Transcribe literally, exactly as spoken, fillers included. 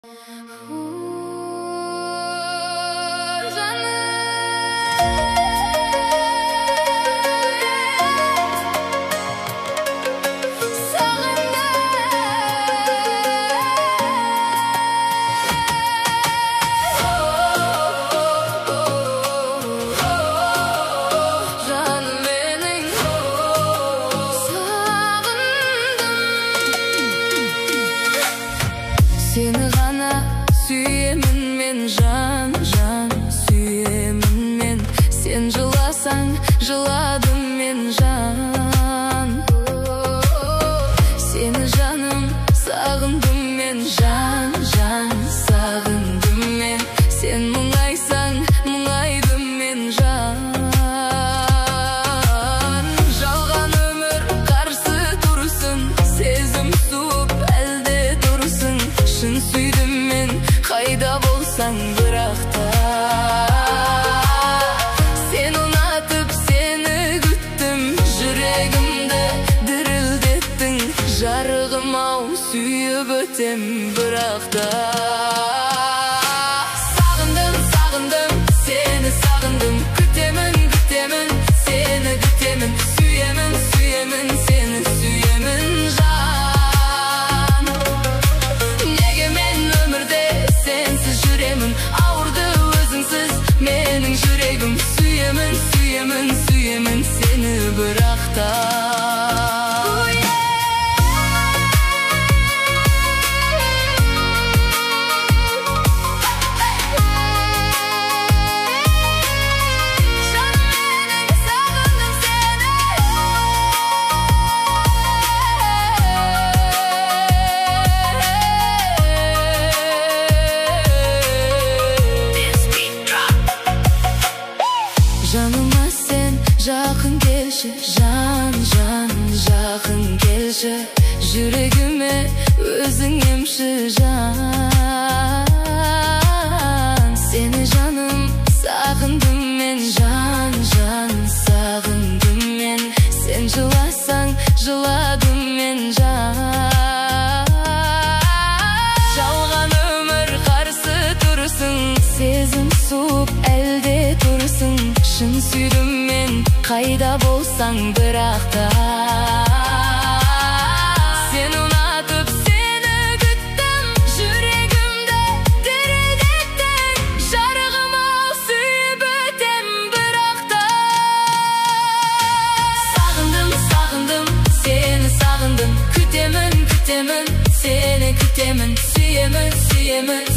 Seni ғана сүйемін мен, жан, жан сүйемін мен. Сен жыласаң, жыладым мен, жан. Сені жаным сағындым мен, жан, жан сағындым мен. Сен мұңайсаң, мұңайдым мен, жан. Жалған өмір қарсы тұрсын, сезім суып әлде тұрсын. Шын сүйдім мен, қайда болсаң бірақта. Сен ұнатып, сені күттім, жүрегімді дірілдеттің. Жарығым ау, сүйіп өтем бірақта. Сағындым, сағындым, сені сағындым. Күтемін, күтемін, сені күтемін. Сүйемін, сүйемін, сені сүйемін, жан. Неге мен өмірде сенсіз жүремін, ауырды өзіңсіз менің жүрегім. Сүйемін, сүйемін, сүйемін сені бірақта. Жаныма сен жақын келші, жан, жан жақын келші. Жүрегіме өзің емші, жан. Сені жаным сағындым мен, жан, жан сағындым мен. Сен жыласаң, жыладым мен, жан. Жалған өмір қарсы тұрсын, сезім суып әлде тұрсын. Шын сүйдім мен, қайда болсаң бірақта. Сен ұнатып, сені күттім, жүрегімді дірілдеттің. Жарығым ау, сүйіп өтем бірақта. Сағындым, сағындым, сені сағындым. Күтемін, күтемін, сені күтемін. Сүйемін, сүйемін,